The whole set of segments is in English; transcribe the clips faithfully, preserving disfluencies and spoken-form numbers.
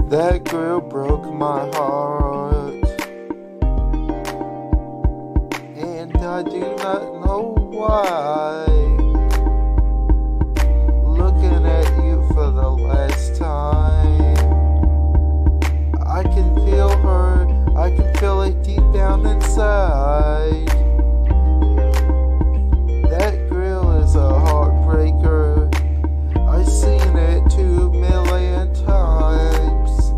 That girl broke my heart, and I do not know why. Looking at you for the last time, I can feel her, I can feel it deep down inside. That girl is a heartbreaker, I've seen it two million times.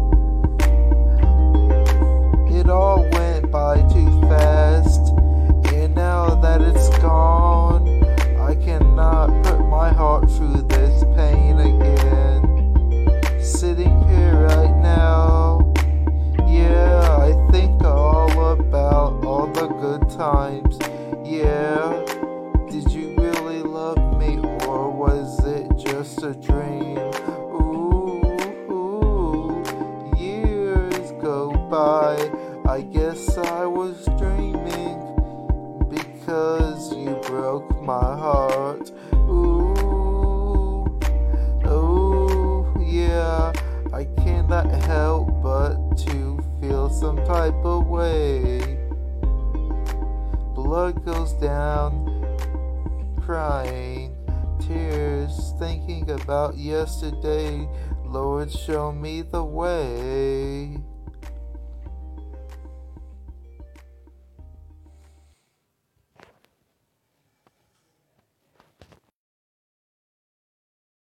It all went by too fast, and now that it's gone, I cannot put my heart through this pain again. Sitting here right now, yeah, I think all about all the good times. Yeah, did you really love me, or was it just a dream? Ooh, ooh, years go by, I guess I was dreaming, because you broke my heart. Ooh, ooh, yeah, I cannot help but to feel some type of way. Blood goes down, crying, tears, thinking about yesterday. Lord, show me the way.